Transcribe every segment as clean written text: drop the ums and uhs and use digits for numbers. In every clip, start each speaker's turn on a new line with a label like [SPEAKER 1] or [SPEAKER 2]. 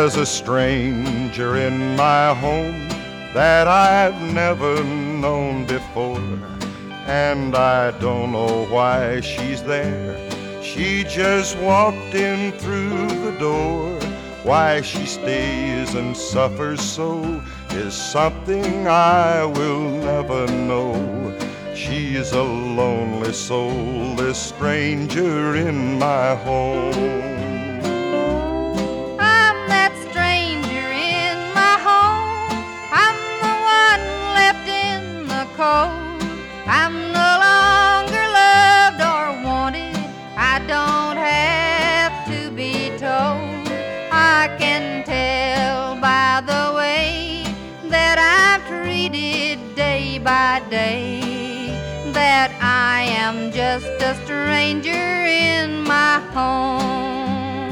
[SPEAKER 1] There's a stranger in my home that I've never known before, and I don't know why she's there. She just walked in through the door. Why she stays and suffers so is something I will never know. She's a lonely soul, this stranger in my home.
[SPEAKER 2] I'm that stranger in my home. I'm the one left in the cold. I'm no longer loved or wanted. I don't have to be told. I can tell by the way that I'm treated day by day that I am just a stranger in my home.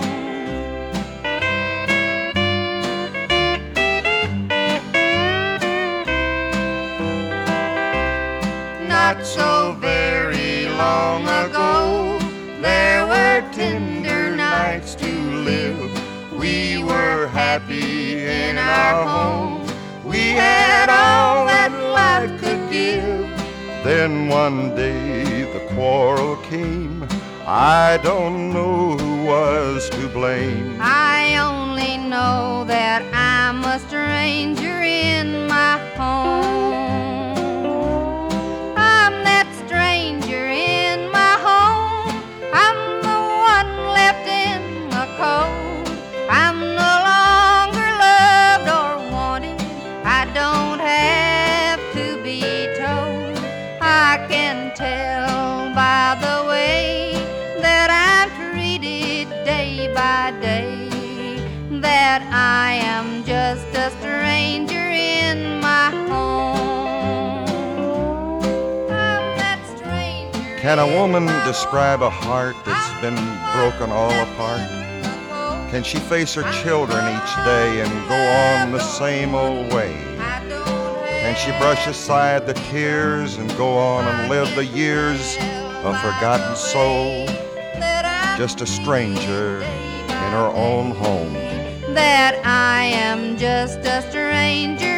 [SPEAKER 2] Not so very long ago, there were tender nights to live. We were happy in our home. We had all that life could give.
[SPEAKER 1] Then one day the quarrel came. I don't know who was to blame.
[SPEAKER 2] I only know that I'm a stranger in my home. I'm that stranger in my home. I'm the one left in the cold. I'm no longer loved or wanted. I don't have to be told. I can tell by the way that I'm treated day by day that I am just a stranger in my home. I'm that stranger.
[SPEAKER 1] Can a woman describe a heart that's been broken all apart? Can she face her children each day and go on the same old way? Can she brush aside the tears and go on and live the years of forgotten soul? Just a stranger in her own home.
[SPEAKER 2] That I am just a stranger